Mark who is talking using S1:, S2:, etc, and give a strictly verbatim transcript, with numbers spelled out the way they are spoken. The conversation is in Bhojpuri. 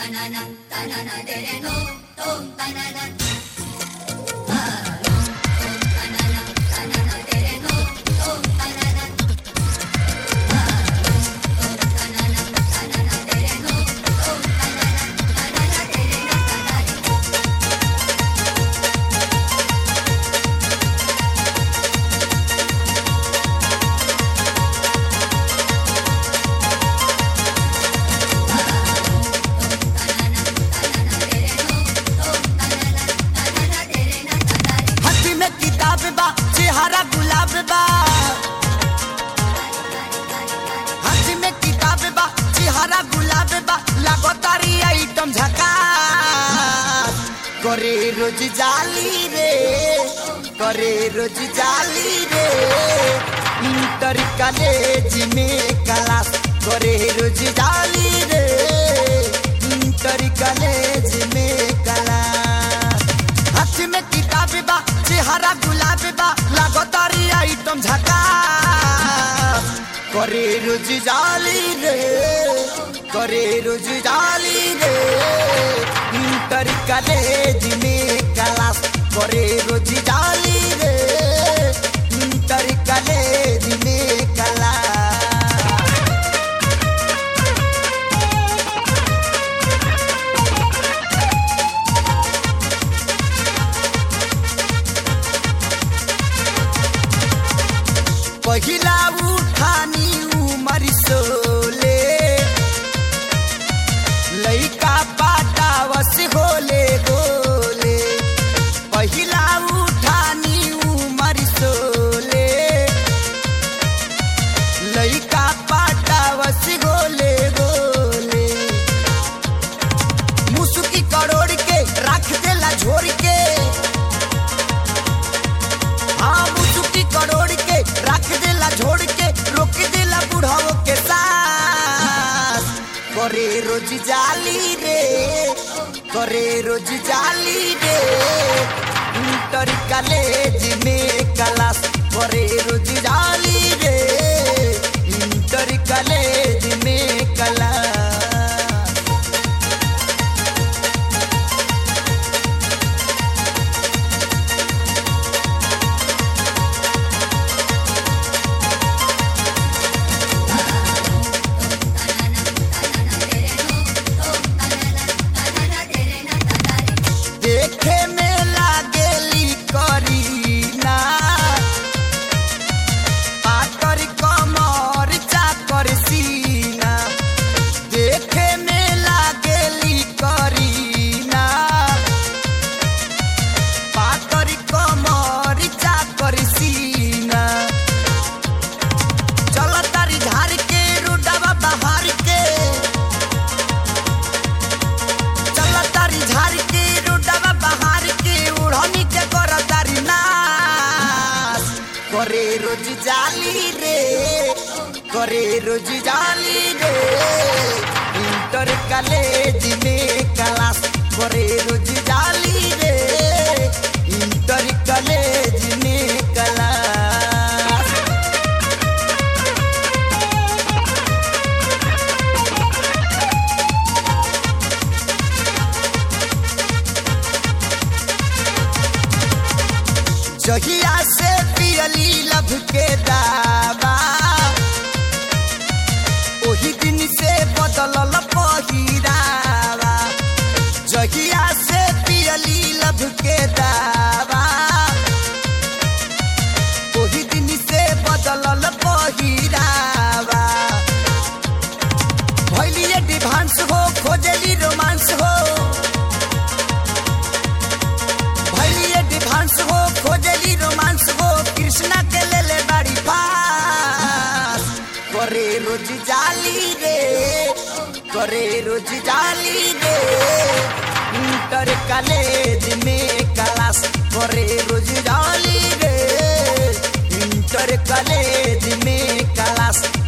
S1: करे रोज जाली रे करे रोज जाली रे इंटर कॉलेज में क्लास करे रोज जाली रे इंटर कॉलेज में क्लास हाथ में किताब बा चेहरा गुलाब बा लागतारी आइटम झकास करे रोज जाली रे करे रोज जाली रे इंटर कॉलेज में क्लास करे रोज जाली रे इंटर कॉलेज में क्लास पहिला उठानी उमर सोले लइका पाटावस होले गोले पहिला उठानी उमर सोले लइका पाटावस होले गोले मुसुकी करोड़ के रख देला झोर के हाँ मुसुकी करोड़ के रख देला झोड़ के रोक देला बुढ़ाओ के साथ करे रोज जाली रे करे रोज जाली रे इंटर कॉलेज में क्लास करे रोज जाली रे इंटर कॉलेज में क्लास देखे में लागेली करीना पातर कमर चाकर सीना देखे में लागेली करीना पातर कमर चाकर सीना चल तारी झार के रोडवा बाहर के चल तारी झार के रोडवा बाहर के उड़नी के करतारी नास करे रोज जाली रे करे रोज जाली रे इंटर कॉलेज में क्लास करे रोज जाली रे इंटर कॉलेज में क्लास जहिया से पियली लभ के दावा ओही दिन से बदलल पहिरावा जहिया से पियली लभ के दावा ओही दिन से बदलल पहिरावा भइली एडवांस हो खोजली रोमांस हो भइली एडवांस हो खोजली रोमांस हो कृष्णा के ले ले बाड़ी पास करे रोज जाली रे करे रोज जाली रे इंटर कॉलेज में क्लास करे रोज जाली रे इंटर कॉलेज में क्लास